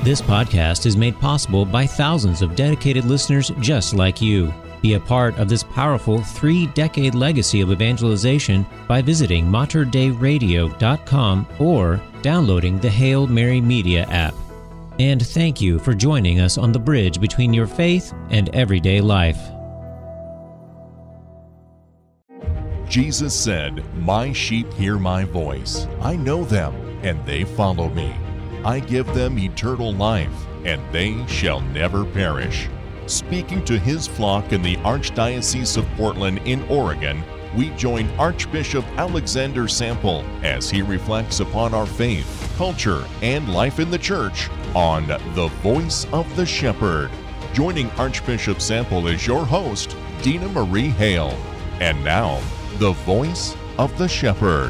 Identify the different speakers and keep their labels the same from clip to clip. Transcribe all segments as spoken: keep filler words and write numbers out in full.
Speaker 1: This podcast is made possible by thousands of dedicated listeners just like you. Be a part of this powerful three-decade legacy of evangelization by visiting mater dei radio dot com or downloading the Hail Mary Media app. And thank you for joining us on the bridge between your faith and everyday life.
Speaker 2: Jesus said, "My sheep hear my voice. I know them, and they follow me. I give them eternal life, and they shall never perish." Speaking to his flock in the Archdiocese of Portland in Oregon, we join Archbishop Alexander Sample as he reflects upon our faith, culture, and life in the Church on The Voice of the Shepherd. Joining Archbishop Sample is your host, Dina Marie Hale. And now, The Voice of the Shepherd.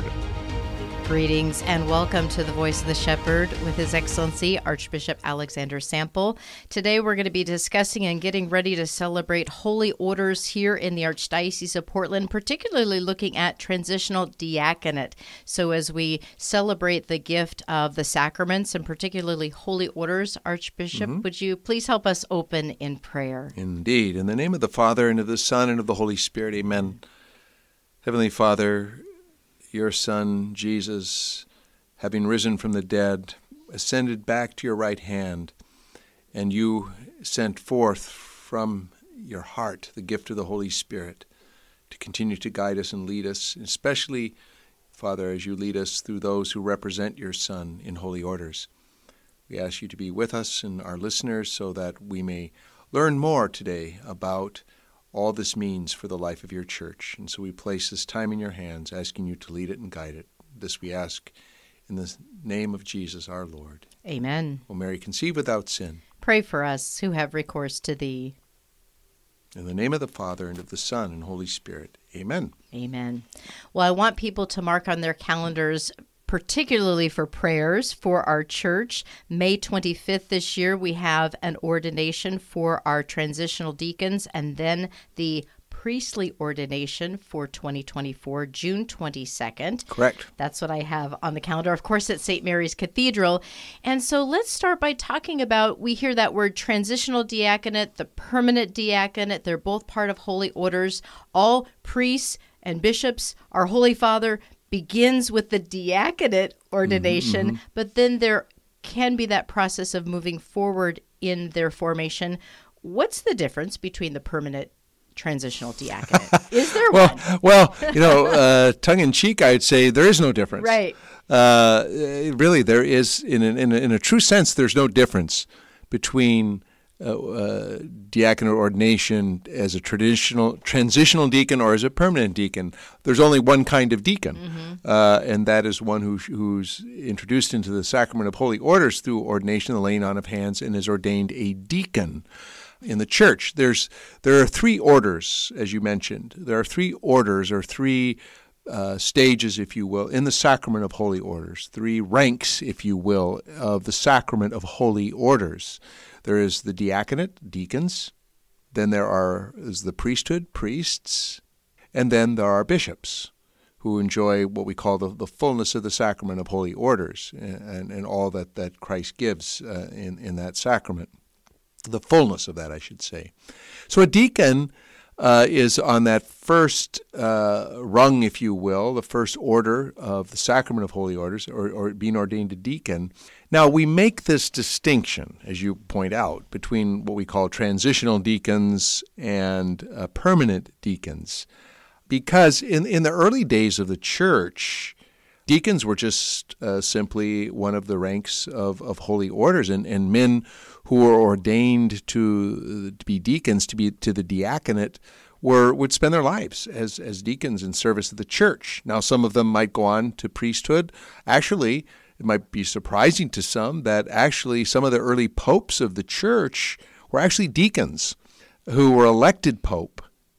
Speaker 3: Greetings and welcome to The Voice of the Shepherd with His Excellency Archbishop Alexander Sample. Today we're going to be discussing and getting ready to celebrate holy orders here in the Archdiocese of Portland, particularly looking at transitional diaconate. So as we celebrate the gift of the sacraments and particularly holy orders, Archbishop, mm-hmm. would you please help us open in prayer?
Speaker 4: Indeed. In the name of the Father, and of the Son, and of the Holy Spirit, amen. Heavenly Father, your Son, Jesus, having risen from the dead, ascended back to your right hand, and you sent forth from your heart the gift of the Holy Spirit to continue to guide us and lead us, especially, Father, as you lead us through those who represent your Son in holy orders. We ask you to be with us and our listeners so that we may learn more today about all this means for the life of your church. And so we place this time in your hands, asking you to lead it and guide it. This we ask in the name of Jesus our Lord.
Speaker 3: Amen.
Speaker 4: O Mary, conceive without sin.
Speaker 3: Pray for us who have recourse to thee.
Speaker 4: In the name of the Father, and of the Son, and Holy Spirit. Amen.
Speaker 3: Amen. Well, I want people to mark on their calendars, particularly for prayers for our church. May twenty-fifth this year, we have an ordination for our transitional deacons, and then the priestly ordination for twenty twenty-four, June twenty-second.
Speaker 4: Correct.
Speaker 3: That's what I have on the calendar, of course, at Saint Mary's Cathedral. And so let's start by talking about, we hear that word transitional diaconate, the permanent diaconate. They're both part of holy orders. All priests and bishops, our Holy Father begins with the diaconate ordination, mm-hmm. but then there can be that process of moving forward in their formation. What's the difference between the permanent transitional diaconate? Is there
Speaker 4: well,
Speaker 3: one?
Speaker 4: Well, you know, uh, tongue-in-cheek, I'd say there is no difference.
Speaker 3: Right.
Speaker 4: Uh, really, there is, in, an, in, a, in a true sense, there's no difference between Uh, uh, diaconate ordination as a traditional transitional deacon or as a permanent deacon. There's only one kind of deacon, mm-hmm. uh, and that is one who, who's introduced into the sacrament of holy orders through ordination, the laying on of hands, and is ordained a deacon in the church. There's there are three orders, as you mentioned. There are three orders or three uh, stages, if you will, in the sacrament of holy orders. Three ranks, if you will, of the sacrament of holy orders. There is the diaconate, deacons, then there are is the priesthood, priests, and then there are bishops who enjoy what we call the, the fullness of the sacrament of holy orders and, and all that, that Christ gives uh, in, in that sacrament. The fullness of that, I should say. So a deacon uh, is on that first uh, rung, if you will, the first order of the sacrament of holy orders, or, or being ordained a deacon. Now, we make this distinction, as you point out, between what we call transitional deacons and uh, permanent deacons, because in, in the early days of the church, deacons were just uh, simply one of the ranks of, of holy orders, and, and men who were ordained to, to be deacons, to be to the diaconate, were would spend their lives as, as deacons in service of the church. Now, some of them might go on to priesthood. Actually, it might be surprising to some that actually some of the early popes of the church were actually deacons who were elected pope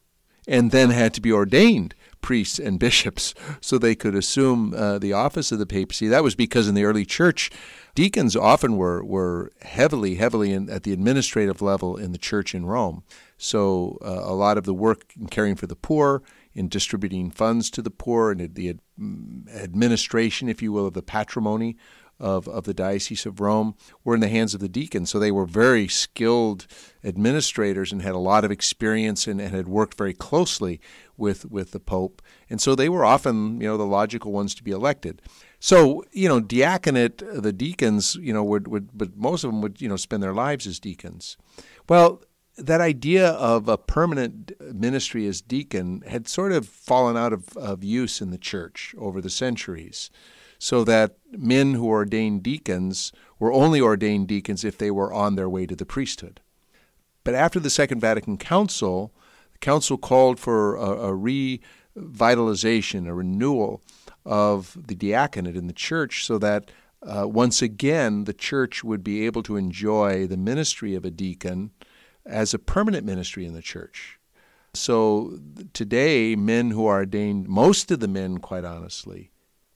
Speaker 4: and then had to be ordained priests and bishops so they could assume uh, the office of the papacy. That was because in the early church, deacons often were were heavily, heavily in, at the administrative level in the church in Rome. So uh, a lot of the work in caring for the poor, in distributing funds to the poor, and the ad- administration, if you will, of the patrimony of, of the Diocese of Rome were in the hands of the deacons. So they were very skilled administrators and had a lot of experience and, and had worked very closely with, with the Pope. And so they were often, you know, the logical ones to be elected. So, you know, diaconate, the deacons, you know, would, would but most of them would, you know, spend their lives as deacons. Well, that idea of a permanent ministry as deacon had sort of fallen out of, of use in the church over the centuries, so that men who ordained deacons were only ordained deacons if they were on their way to the priesthood. But after the Second Vatican Council, the council called for a, a revitalization, a renewal of the diaconate in the church, so that uh, once again the church would be able to enjoy the ministry of a deacon as a permanent ministry in the church. So today, men who are ordained, most of the men, quite honestly,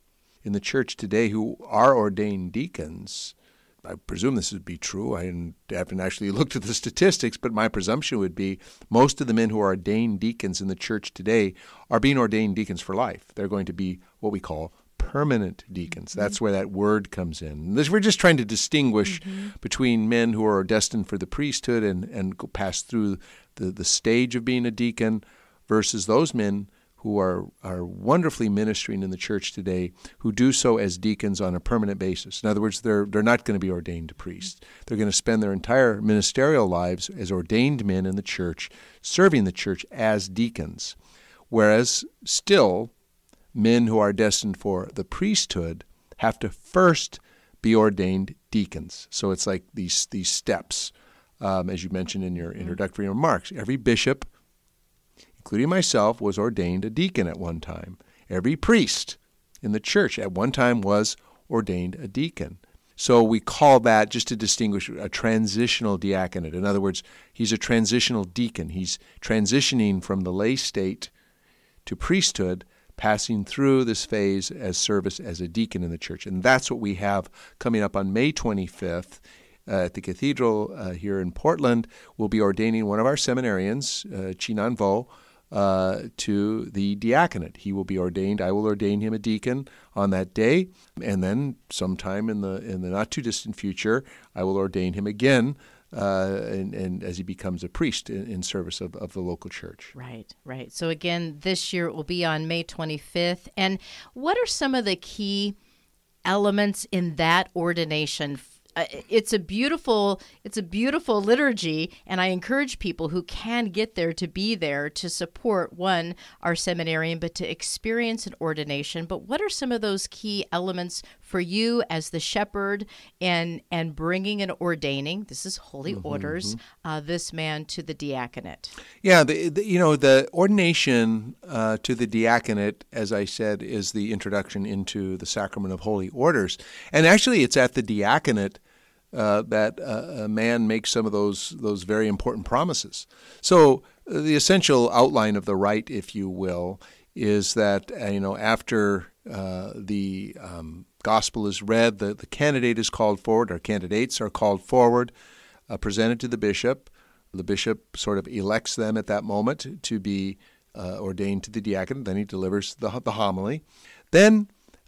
Speaker 4: in the church today who are ordained deacons, I presume this would be true. I haven't actually looked at the statistics, but my presumption would be most of the men who are ordained deacons in the church today are being ordained deacons for life. They're going to be what we call permanent deacons. Mm-hmm. That's where that word comes in. This, we're just trying to distinguish mm-hmm. between men who are destined for the priesthood and, and go pass through the, the stage of being a deacon versus those men who are, are wonderfully ministering in the church today, who do so as deacons on a permanent basis. In other words, they're they're not going to be ordained priests. They're going to spend their entire ministerial lives as ordained men in the church, serving the church as deacons. Whereas still, men who are destined for the priesthood have to first be ordained deacons. So it's like these these steps, um, as you mentioned in your introductory remarks. Every bishop, including myself, was ordained a deacon at one time. Every priest in the church at one time was ordained a deacon. So we call that, just to distinguish, a transitional diaconate. In other words, he's a transitional deacon. He's transitioning from the lay state to priesthood, passing through this phase as service as a deacon in the church. And that's what we have coming up on May twenty-fifth. Uh, at the cathedral uh, here in Portland. We'll be ordaining one of our seminarians, uh, Chinan Vo, uh, to the diaconate. He will be ordained. I will ordain him a deacon on that day, and then sometime in the in the not too distant future, I will ordain him again, uh, and, and as he becomes a priest in, in service of, of the local church.
Speaker 3: Right, right. So again, this year it will be on May twenty-fifth. And what are some of the key elements in that ordination? Uh, it's a beautiful, it's a beautiful liturgy, and I encourage people who can get there to be there to support, one, our seminarian, but to experience an ordination. But what are some of those key elements for you as the shepherd and and bringing and ordaining, this is holy mm-hmm, orders, mm-hmm. Uh, this man to the diaconate?
Speaker 4: Yeah, the, the, you know, the ordination uh, to the diaconate, as I said, is the introduction into the sacrament of holy orders. And actually, it's at the diaconate Uh, that uh, a man makes some of those those very important promises. So uh, the essential outline of the rite, if you will, is that uh, you know after uh, the um, gospel is read, the, the candidate is called forward, or candidates are called forward, uh, presented to the bishop. The bishop sort of elects them at that moment to be uh, ordained to the diaconate. Then he delivers the, the homily. Then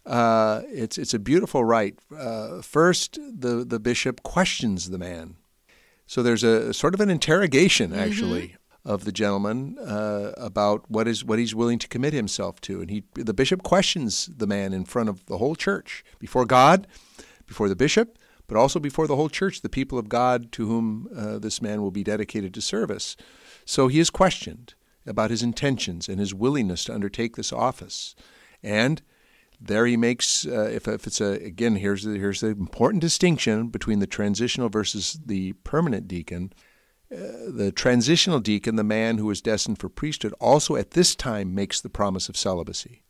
Speaker 4: Uh, it's it's a beautiful rite. Uh, first, the, the bishop questions the man. So there's a sort of an interrogation, actually, mm-hmm. of the gentleman uh, about what is what he's willing to commit himself to. And he the bishop questions the man in front of the whole church, before God, before the bishop, but also before the whole church, the people of God to whom uh, this man will be dedicated to service. So he is questioned about his intentions and his willingness to undertake this office. And there he makes, uh, if, if it's a, again, here's the, here's the important distinction between the transitional versus the permanent deacon. Uh, the transitional deacon, the man who is destined for priesthood, also at this time makes the promise of celibacy.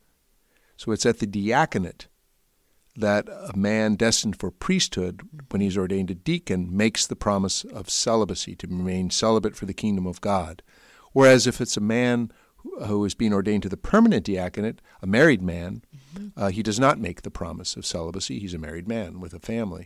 Speaker 4: So it's at the diaconate that a man destined for priesthood, when he's ordained a deacon, makes the promise of celibacy, to remain celibate for the kingdom of God. Whereas if it's a man who is being ordained to the permanent diaconate, a married man, uh, he does not make the promise of celibacy. He's a married man with a family.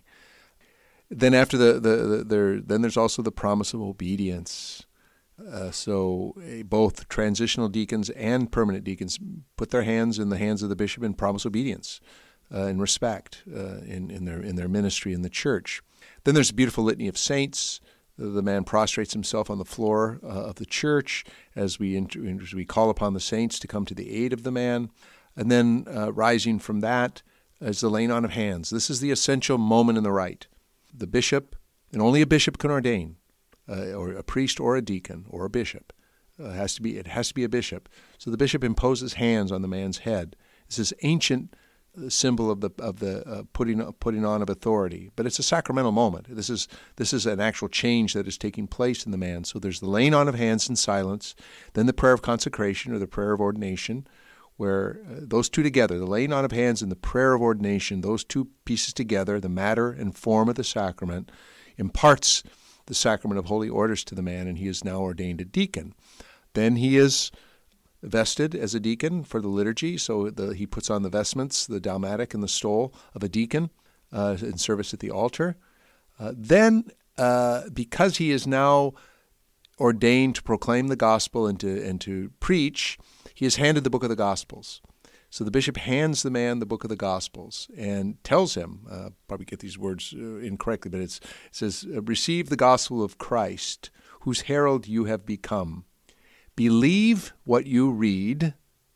Speaker 4: Then after the, the, the there, then there's also the promise of obedience. Uh, so uh, both transitional deacons and permanent deacons put their hands in the hands of the bishop and promise obedience. uh, and respect uh, in, in their in their ministry in the church. Then there's a beautiful litany of saints. The man prostrates himself on the floor uh, of the church as we inter- as we call upon the saints to come to the aid of the man. And then uh, rising from that is the laying on of hands. This is the essential moment in the rite. The bishop, and only a bishop can ordain, uh, or a priest or a deacon or a bishop. Uh, has to be it has to be a bishop. So the bishop imposes hands on the man's head. This is ancient symbol of the of the uh, putting putting on of authority, but it's a sacramental moment. This is this is an actual change that is taking place in the man. So there's the laying on of hands in silence, then the prayer of consecration or the prayer of ordination, where uh, those two together, the laying on of hands and the prayer of ordination, those two pieces together, the matter and form of the sacrament, imparts the sacrament of holy orders to the man, and he is now ordained a deacon. Then he is vested as a deacon for the liturgy, so the, he puts on the vestments, the dalmatic and the stole of a deacon uh, in service at the altar. Uh, then, uh, because he is now ordained to proclaim the gospel and to, and to preach, he is handed the book of the Gospels. So the bishop hands the man the book of the Gospels and tells him, uh, probably get these words uh, incorrectly, but it's, it says, receive the gospel of Christ, whose herald you have become. Believe what you read,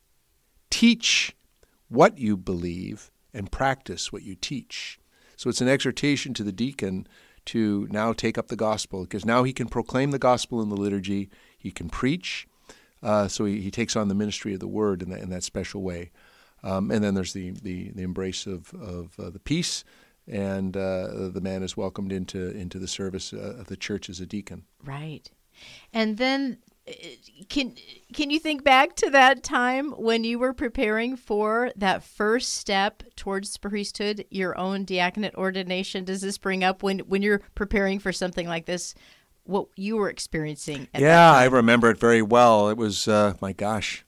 Speaker 4: teach what you believe, and practice what you teach. So it's an exhortation to the deacon to now take up the gospel, because now he can proclaim the gospel in the liturgy, he can preach, uh, so he, he takes on the ministry of the word in that, in that special way. Um, and then there's the, the, the embrace of, of uh, the peace, and uh, the man is welcomed into, into the service uh, of the church as a deacon.
Speaker 3: Right. And then Can can you think back to that time when you were preparing for that first step towards priesthood, your own diaconate ordination? Does this bring up when, when you're preparing for something like this, what you were experiencing at
Speaker 4: Yeah,
Speaker 3: that time?
Speaker 4: I remember it very well. It was, uh, my gosh,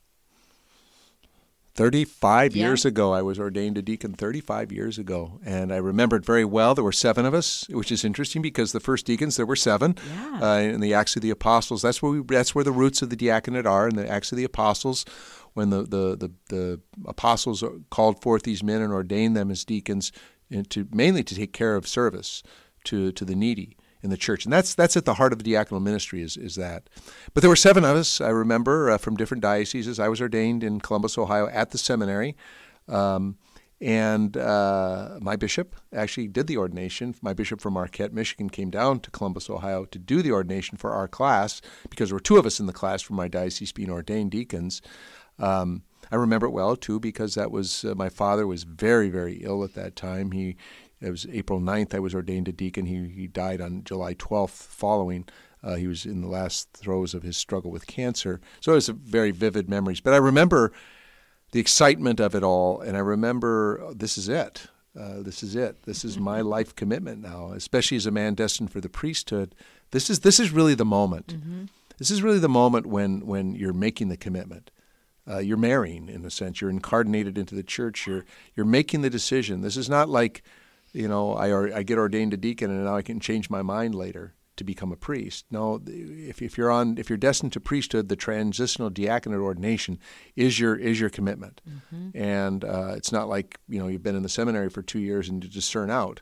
Speaker 4: thirty-five
Speaker 3: Yeah.
Speaker 4: years ago. I was ordained a deacon thirty-five years ago, and I remember it very well. There were seven of us, which is interesting because the first deacons, there were seven.
Speaker 3: Yeah.
Speaker 4: Uh, in the Acts of the Apostles, that's where we, that's where the roots of the diaconate are, in the Acts of the Apostles, when the, the, the, the apostles called forth these men and ordained them as deacons, and to mainly to take care of service to, to the needy in the church. And that's that's at the heart of the diaconal ministry is, is that. But there were seven of us, I remember, uh, from different dioceses. I was ordained in Columbus, Ohio at the seminary. Um, and uh, my bishop actually did the ordination. My bishop from Marquette, Michigan, came down to Columbus, Ohio to do the ordination for our class, because there were two of us in the class from my diocese being ordained deacons. Um, I remember it well, too, because that was uh, my father was very, very ill at that time. He It was April ninth I was ordained a deacon. He he died on July twelfth following. Uh, he was in the last throes of his struggle with cancer. So it was a very vivid memories. But I remember the excitement of it all, and I remember, oh, this is it. Uh, this is it. This is my life commitment now, especially as a man destined for the priesthood. This is this is really the moment. Mm-hmm. This is really the moment when, when you're making the commitment. Uh, you're marrying, in a sense. You're incarnated into the church. You're you're making the decision. This is not like, you know, I I get ordained a deacon and now I can change my mind later to become a priest. No, if if you're on if you're destined to priesthood, the transitional diaconate ordination is your is your commitment, mm-hmm. and uh, it's not like, you know, you've been in the seminary for two years and you discern out.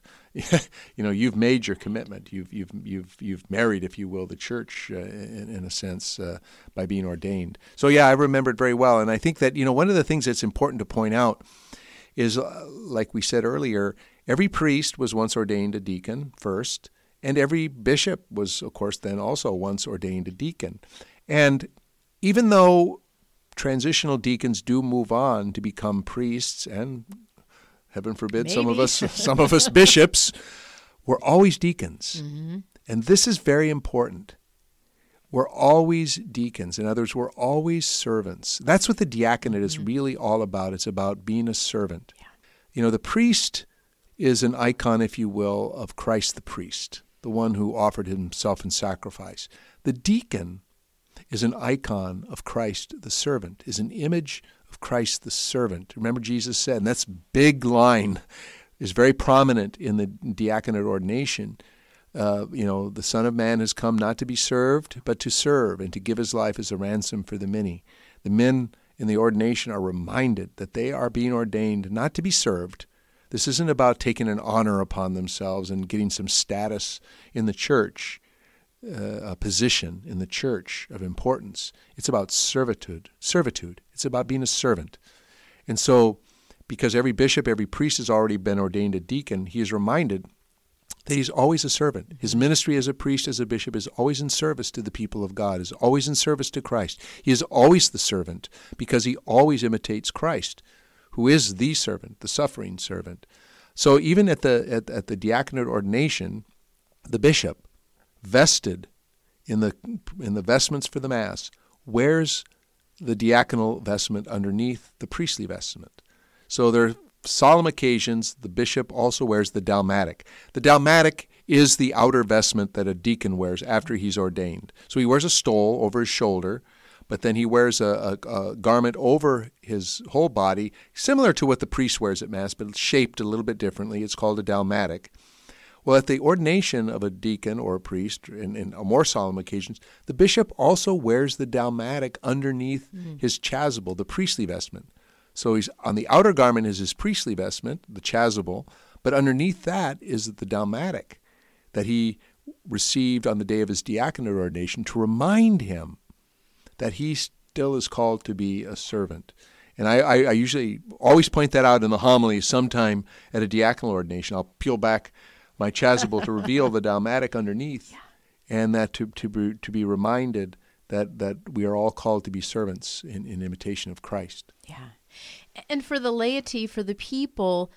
Speaker 4: You know, you've made your commitment. You've you've you've you've married, if you will, the church uh, in, in a sense uh, by being ordained. So yeah, I remember it very well, and I think that, you know, one of the things that's important to point out is, uh, like we said earlier, every priest was once ordained a deacon first, and every bishop was, of course, then also once ordained a deacon. And even though transitional deacons do move on to become priests, and heaven forbid,
Speaker 3: Maybe.
Speaker 4: some of us, some of us bishops, we're always deacons. Mm-hmm. And this is very important. We're always deacons. In other words, we're always servants. That's what the diaconate is really all about. It's about being a servant. Yeah. You know, the priest is an icon, if you will, of Christ the priest, the one who offered himself in sacrifice. The deacon is an icon of Christ the servant, is an image of Christ the servant. Remember, Jesus said, and that's big line, is very prominent in the diaconate ordination. Uh, you know, the Son of Man has come not to be served, but to serve and to give his life as a ransom for the many. The men in the ordination are reminded that they are being ordained not to be served, This isn't about taking an honor upon themselves and getting some status in the church, uh, a position in the church of importance. It's about servitude. Servitude. It's about being a servant. And so, because every bishop, every priest has already been ordained a deacon, he is reminded that he's always a servant. His ministry as a priest, as a bishop, is always in service to the people of God, is always in service to Christ. He is always the servant because he always imitates Christ, who is the servant, the suffering servant. So even at the at, at the diaconate ordination, the bishop, vested in the in the vestments for the Mass, wears the diaconal vestment underneath the priestly vestment. So there are solemn occasions, the bishop also wears the dalmatic. The dalmatic is the outer vestment that a deacon wears after he's ordained. So he wears a stole over his shoulder, but then he wears a, a, a garment over his whole body, similar to what the priest wears at Mass, but shaped a little bit differently. It's called a dalmatic. Well, at the ordination of a deacon or a priest, in, in more solemn occasions, the bishop also wears the dalmatic underneath mm-hmm. his chasuble, the priestly vestment. So he's on the outer garment is his priestly vestment, the chasuble, but underneath that is the dalmatic that he received on the day of his diaconate ordination to remind him that he still is called to be a servant. And I, I, I usually always point that out in the homily sometime at a diaconal ordination. I'll peel back my chasuble to reveal the dalmatic underneath, yeah. and that to, to, be, to be reminded that, that we are all called to be servants in, in imitation of Christ.
Speaker 3: Yeah. And for the laity, for the people,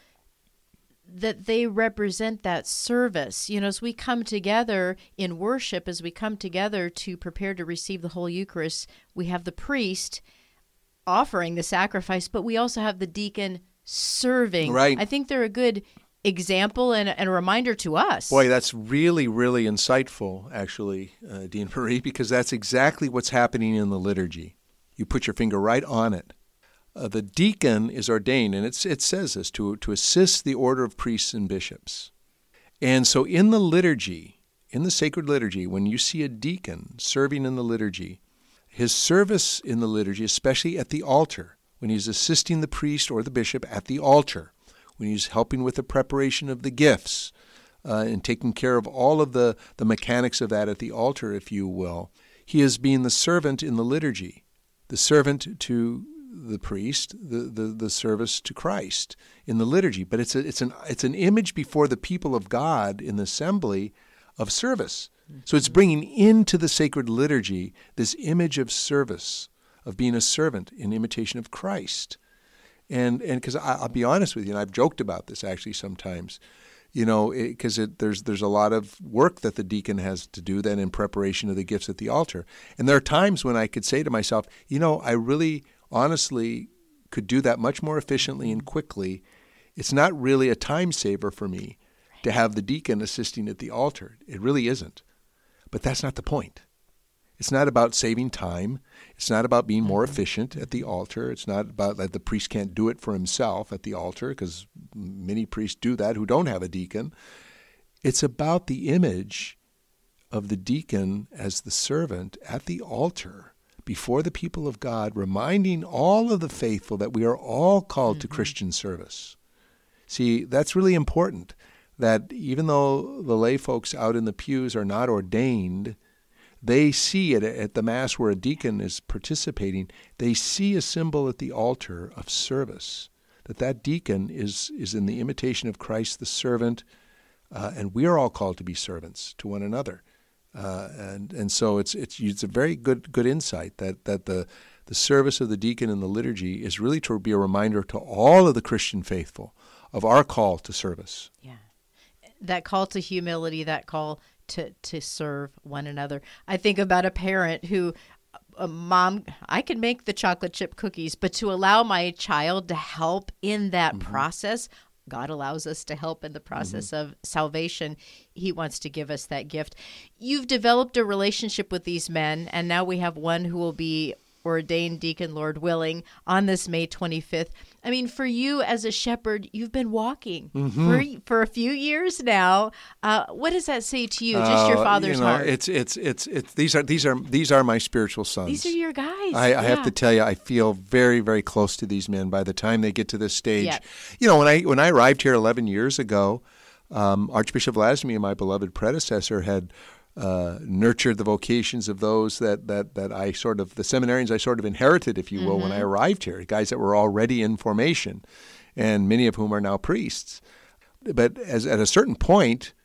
Speaker 3: that they represent that service. You know, as we come together in worship, as we come together to prepare to receive the Holy Eucharist, we have the priest offering the sacrifice, but we also have the deacon serving.
Speaker 4: Right.
Speaker 3: I think they're a good example and, and a reminder to us.
Speaker 4: Boy, that's really, really insightful, actually, uh, Dean Marie, because that's exactly what's happening in the liturgy. You put your finger right on it. Uh, the deacon is ordained, and it's, it says this, to, to assist the order of priests and bishops. And so in the liturgy, in the sacred liturgy, when you see a deacon serving in the liturgy, his service in the liturgy, especially at the altar, when he's assisting the priest or the bishop at the altar, when he's helping with the preparation of the gifts uh, and taking care of all of the, the mechanics of that at the altar, if you will, he is being the servant in the liturgy, the servant to the priest, the, the, the service to Christ in the liturgy. But it's a, it's an it's an image before the people of God in the assembly of service. Mm-hmm. So it's bringing into the sacred liturgy this image of service, of being a servant in imitation of Christ. And and because I'll be honest with you, and I've joked about this actually sometimes, you know, because it, it, there's there's a lot of work that the deacon has to do then in preparation of the gifts at the altar. And there are times when I could say to myself, you know, I really honestly could do that much more efficiently and quickly. It's not really a time saver for me to have the deacon assisting at the altar. It really isn't. But that's not the point. It's not about saving time. It's not about being more efficient at the altar. It's not about that the priest can't do it for himself at the altar, because many priests do that who don't have a deacon. It's about the image of the deacon as the servant at the altar before the people of God, reminding all of the faithful that we are all called mm-hmm. to Christian service. See, that's really important, that even though the lay folks out in the pews are not ordained, they see it at the Mass where a deacon is participating, they see a symbol at the altar of service, that that deacon is, is in the imitation of Christ the servant, uh, and we are all called to be servants to one another. Uh, and and so it's it's it's a very good good insight that that the the service of the deacon in the liturgy is really to be a reminder to all of the Christian faithful of our call to service.
Speaker 3: Yeah, that call to humility, that call to to serve one another. I think about a parent who, a mom, I can make the chocolate chip cookies, but to allow my child to help in that mm-hmm. process. God allows us to help in the process mm-hmm. of salvation. He wants to give us that gift. You've developed a relationship with these men, and now we have one who will be ordained deacon, Lord willing, on this May twenty-fifth. I mean, for you as a shepherd, you've been walking mm-hmm. for for a few years now. Uh, what does that say to you? Just your
Speaker 4: uh,
Speaker 3: father's
Speaker 4: you know,
Speaker 3: heart.
Speaker 4: It's it's it's it's these are these are these are my spiritual sons.
Speaker 3: These are your guys.
Speaker 4: I,
Speaker 3: yeah.
Speaker 4: I have to tell you, I feel very very close to these men. By the time they get to this stage,
Speaker 3: Yep.
Speaker 4: you know, when I when I arrived here eleven years ago, um, Archbishop Vladimir, my beloved predecessor, had Uh, nurtured the vocations of those that, that, that I sort of, the seminarians I sort of inherited, if you will, mm-hmm. when I arrived here, guys that were already in formation, and many of whom are now priests. But as at a certain point,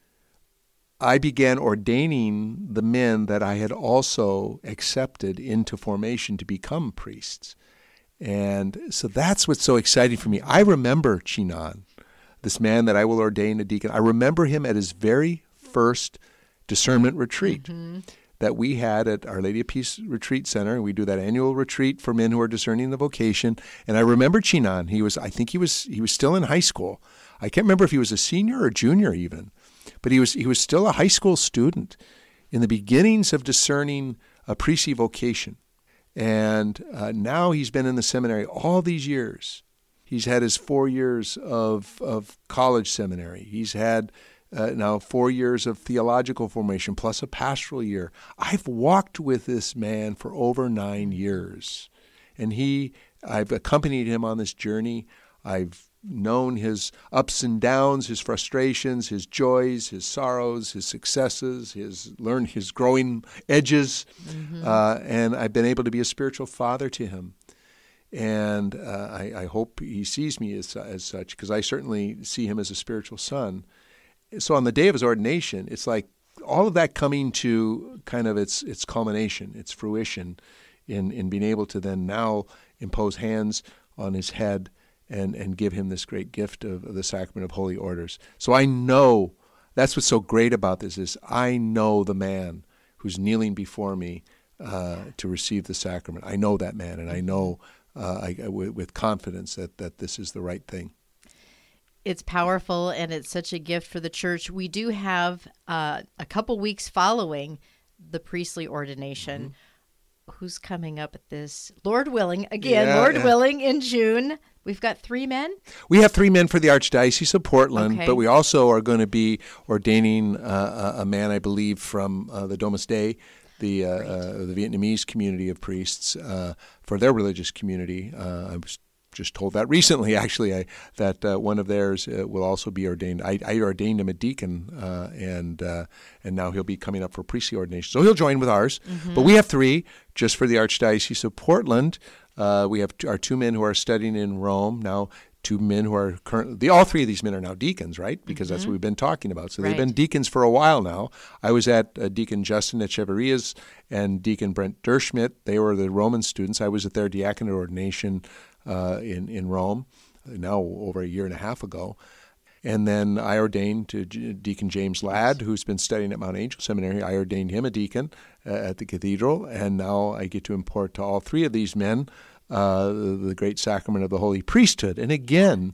Speaker 4: I began ordaining the men that I had also accepted into formation to become priests. And so that's what's so exciting for me. I remember Chinan, this man that I will ordain a deacon. I remember him at his very first discernment retreat mm-hmm. that we had at Our Lady of Peace Retreat Center. We do that annual retreat for men who are discerning the vocation. And I remember Chinan. He was, I think he was, he was still in high school. I can't remember if he was a senior or junior even, but he was, he was still a high school student in the beginnings of discerning a priestly vocation. And uh, now he's been in the seminary all these years. He's had his four years of of college seminary. He's had Uh, now four years of theological formation plus a pastoral year. I've walked with this man for over nine years. And he, I've accompanied him on this journey. I've known his ups and downs, his frustrations, his joys, his sorrows, his successes, his learned his growing edges. Mm-hmm. Uh, and I've been able to be a spiritual father to him. And uh, I, I hope he sees me as, as such, because I certainly see him as a spiritual son. So on the day of his ordination, it's like all of that coming to kind of its its culmination, its fruition in, in being able to then now impose hands on his head and, and give him this great gift of, of the sacrament of holy orders. So I know, that's what's so great about this, is I know the man who's kneeling before me uh, to receive the sacrament. I know that man, and I know uh, I, I, with confidence that, that this is the right thing.
Speaker 3: It's powerful, and it's such a gift for the church. We do have uh, a couple weeks following the priestly ordination. Mm-hmm. Who's coming up at this? Lord willing, again, yeah, Lord yeah. willing, in June. We've got three men?
Speaker 4: We have three men for the Archdiocese of Portland,
Speaker 3: okay.
Speaker 4: but we also are going to be ordaining uh, a man, I believe, from uh, the Domus Dei, the uh, uh, the Vietnamese community of priests, uh, for their religious community. Uh, I was just told that recently, actually, I, that uh, one of theirs uh, will also be ordained. I, I ordained him a deacon, uh, and uh, and now he'll be coming up for priestly ordination. So he'll join with ours. Mm-hmm. But we have three just for the Archdiocese of Portland. Uh, we have t- our two men who are studying in Rome now. Two men who are currently, all three of these men are now deacons, right? Because mm-hmm. that's what we've been talking about. So
Speaker 3: right.
Speaker 4: they've been deacons for a while now. I was at uh, Deacon Justin Echeverria's and Deacon Brent Derschmidt. They were the Roman students. I was at their diaconate ordination uh, in, in Rome, now over a year and a half ago. And then I ordained to G- Deacon James Ladd, who's been studying at Mount Angel Seminary. I ordained him a deacon uh, at the cathedral, and now I get to impart to all three of these men Uh, the, the great sacrament of the holy priesthood. And again,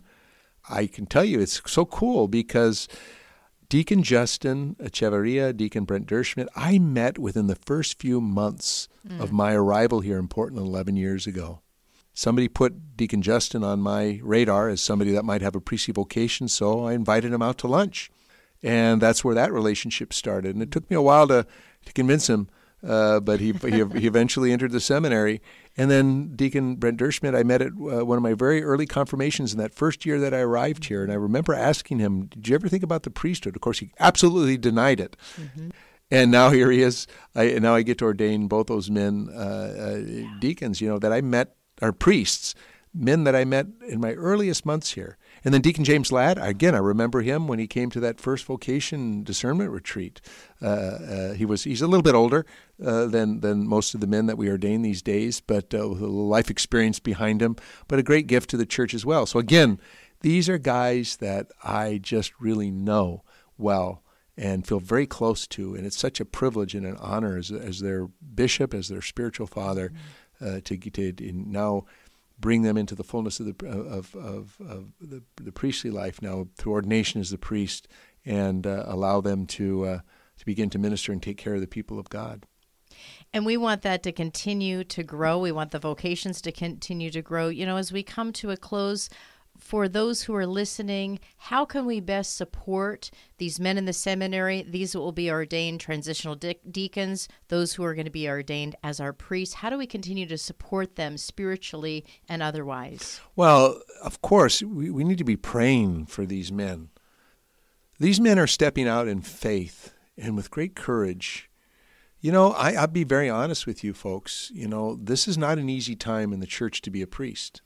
Speaker 4: I can tell you it's so cool because Deacon Justin Echeverria, Deacon Brent Derschmidt, I met within the first few months mm. of my arrival here in Portland eleven years ago. Somebody put Deacon Justin on my radar as somebody that might have a priestly vocation, so I invited him out to lunch. And that's where that relationship started. And it took me a while to, to convince him, uh, but he, he he eventually entered the seminary. And then Deacon Brent Derschmidt, I met at uh, one of my very early confirmations in that first year that I arrived here. And I remember asking him, did you ever think about the priesthood? Of course, he absolutely denied it. Mm-hmm. And now here he is. I, now I get to ordain both those men uh, uh, deacons, you know, that I met, or priests, men that I met in my earliest months here. And then Deacon James Ladd, again, I remember him when he came to that first vocation discernment retreat. Uh, uh, he was he's a little bit older uh, than than most of the men that we ordain these days, but uh, with a little life experience behind him, but a great gift to the church as well. So again, these are guys that I just really know well and feel very close to, and it's such a privilege and an honor as, as their bishop, as their spiritual father, uh, to, to, to now bring them into the fullness of the of of, of the, the priestly life now through ordination as the priest, and uh, allow them to uh, to begin to minister and take care of the people of God.
Speaker 3: And we want that to continue to grow. We want the vocations to continue to grow. You know, as we come to a close, for those who are listening, how can we best support these men in the seminary? These will be ordained transitional de- deacons, those who are going to be ordained as our priests. How do we continue to support them spiritually and otherwise?
Speaker 4: Well, of course, we, we need to be praying for these men. These men are stepping out in faith and with great courage. You know, I, I'll be very honest with you folks. You know, this is not an easy time in the church to be a priest.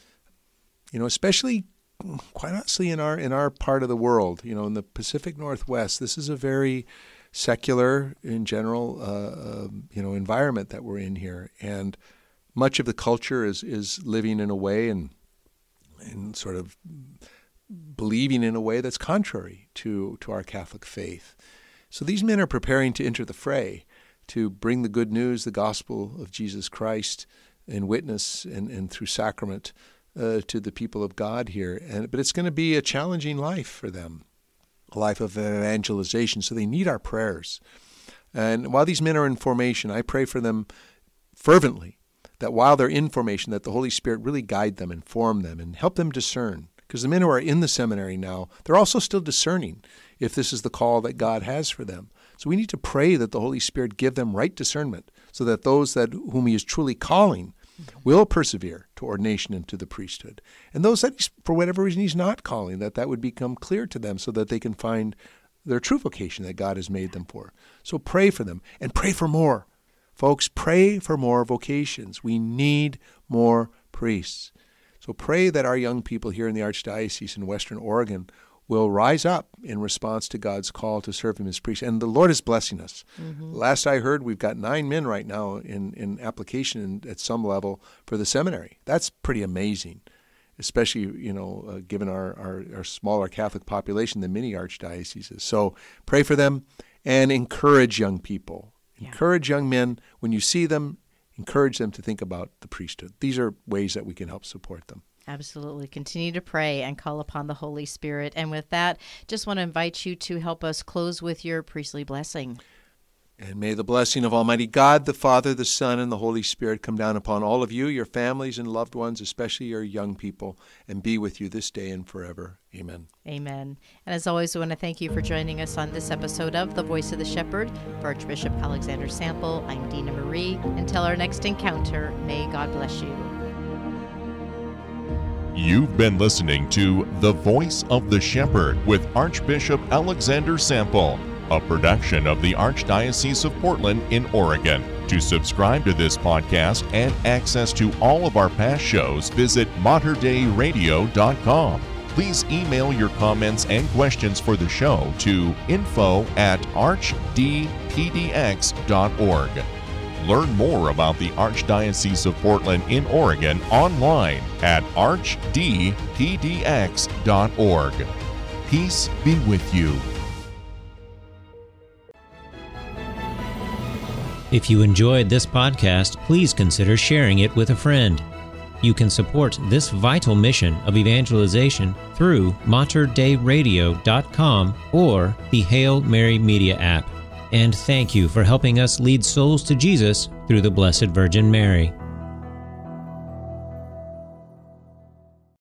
Speaker 4: You know, especially, quite honestly, in our in our part of the world, you know, in the Pacific Northwest, this is a very secular, in general, uh, uh, you know, environment that we're in here, and much of the culture is is living in a way and and sort of believing in a way that's contrary to to our Catholic faith. So these men are preparing to enter the fray, to bring the good news, the gospel of Jesus Christ, in witness and, and through sacrament. Uh, to the people of God here, and but it's going to be a challenging life for them, a life of evangelization, so they need our prayers. And while these men are in formation, I pray for them fervently, that while they're in formation, that the Holy Spirit really guide them, inform them, and help them discern. Because the men who are in the seminary now, they're also still discerning if this is the call that God has for them. So we need to pray that the Holy Spirit give them right discernment, so that those that whom He is truly calling will persevere to ordination and to the priesthood. And those that, he's, for whatever reason, He's not calling, that that would become clear to them so that they can find their true vocation that God has made them for. So pray for them, and pray for more. Folks, pray for more vocations. We need more priests. So pray that our young people here in the Archdiocese in Western Oregon will rise up in response to God's call to serve Him as priests. And the Lord is blessing us. Mm-hmm. Last I heard, we've got nine men right now in, in application in, at some level for the seminary. That's pretty amazing, especially, you know, uh, given our, our, our smaller Catholic population than many archdioceses. So pray for them and encourage young people. Yeah. Encourage young men. When you see them, encourage them to think about the priesthood. These are ways that we can help support them.
Speaker 3: Absolutely. Continue to pray and call upon the Holy Spirit. And with that, just want to invite you to help us close with your priestly blessing.
Speaker 4: And may the blessing of Almighty God, the Father, the Son, and the Holy Spirit come down upon all of you, your families and loved ones, especially your young people, and be with you this day and forever. Amen.
Speaker 3: Amen. And as always, I want to thank you for joining us on this episode of The Voice of the Shepherd. For Archbishop Alexander Sample, I'm Dina Marie. Until our next encounter, may God bless you.
Speaker 2: You've been listening to The Voice of the Shepherd with Archbishop Alexander Sample, a production of the Archdiocese of Portland in Oregon. To subscribe to this podcast and access to all of our past shows, visit mater dei radio dot com. Please email your comments and questions for the show to info at arch d p d x dot org. Learn more about the Archdiocese of Portland in Oregon online at arch d p d x dot org. Peace be with you.
Speaker 1: If you enjoyed this podcast, please consider sharing it with a friend. You can support this vital mission of evangelization through mater dei radio dot com or the Hail Mary Media app. And thank you for helping us lead souls to Jesus through the Blessed Virgin Mary.